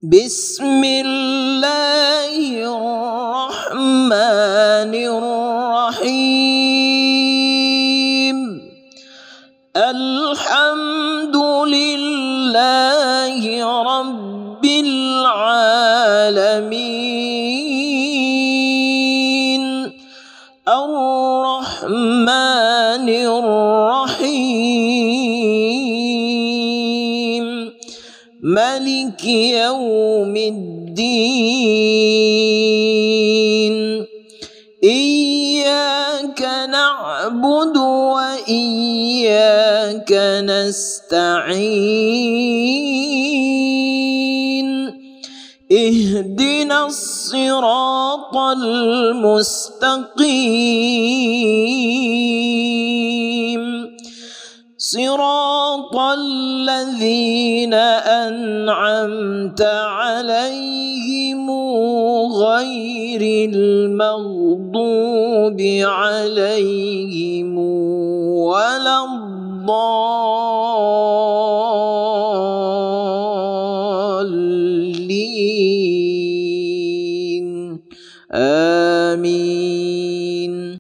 بسم الله الرحمن الرحيم. الحمد لله رب العالمين الرحمن الرحيم مالك يوم الدين. إياك نعبد وإياك نستعين. اهدنا الصراط المستقيم صراط الذين أنعمت عليهم غير المغضوب عليهم ولا الضالين.